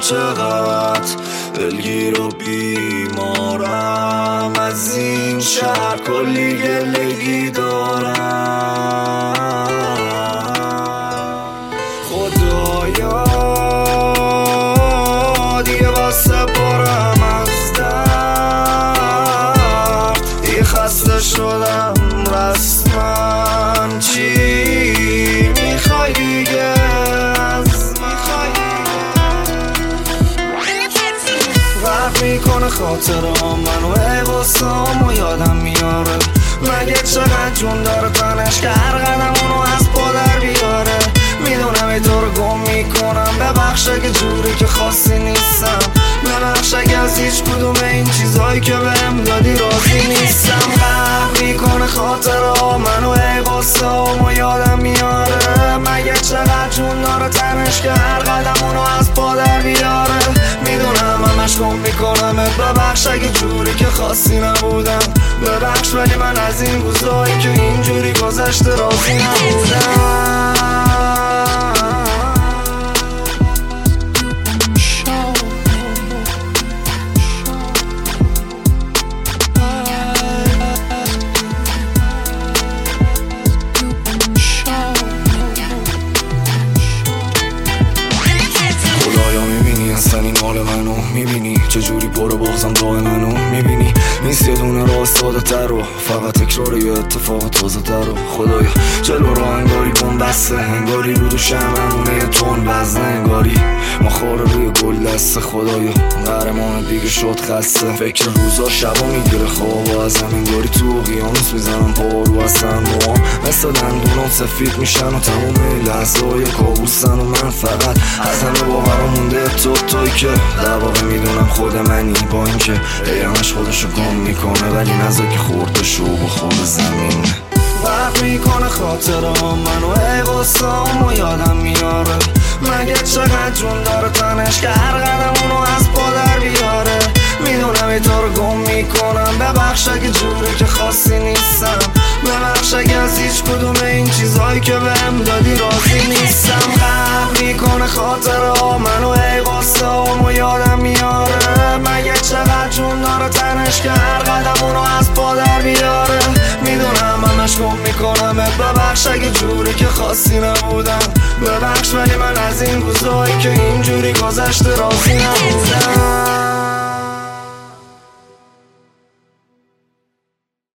چقدر دلگیر و بیمارم، از این شهر کلی گلگی دارم. خدایا دیگه واسه برم از درد، دیگه خسته شدم رسما. چی میخوای دیگه وقت میکنه خاطرام منو، ای غصه‌امو یادم میاره. مگه چقدر جون داره تنش که هر قدم اونو از پا در بیاره. میدونم ای تو رو گم میکنم، ببخشه که جوری که خواستی نیستم. ببخشه که از هیچ کدوم این چیزهایی که بهم دادی راضی نیستم. قهر میکنه خاطرام منو، ای غصه‌امو یادم میاره. مگه چقدر جون داره تنش که هر قدم اونو از پا در بیاره. میدونم همش گم میکنم، ببخش اگه جوری که خواستی نبودم. ببخش ولی من از این روزایی که اینجوری گذشته راضی نبودم. این مال منو میبینی چجوری پر بغضم راه منو میبینی. نیست یه دونه راه ساده تر و فقط تکرار یه اتفاق تازه تر و خدایا جلو رو انگاری بوم بسته، انگاری رو دوشم همونه یه تون وزنه، انگاری ما خوره روی گل دسته. خدایا قهرمان دیگه شد خسته، فکر روزا شبا میگیره خواب و از همینگاری تو اقیانوس میزنم پارو هستن موام مثل دندونام سفید میشن و تموم لحظه های کابوسن. و من فقط از همه باورم مونده توی که در واقع میدونم خود منی، با اینکه همش خودشو گم میکنه ولی نزا که خورده شو با خود زمین. وقت میکنه خاطرام منو، ای غصه‌امو یادم میاره. مگه چقدر جون داره تنش که هر قدم اونو از پا در بیاره. میدونم ای تو رو گم میکنم، ببخش اگه جوری که خواستی نیستم. ببخش اگه از هیچ کدوم این چیزهایی که بهم دادی راضی نیستم. قهر میکنه خاطرام منو، ای غصه‌امو یادم میاره. مگه چقدر جون داره تنش که هر قدم اونو از پا در بیاره. میدونم همش گم میکنم، ببخش اگه جوری که خواستی نبودم. ببخش ولی من از این روزایی که اینجوری گذشته راضی نبودم.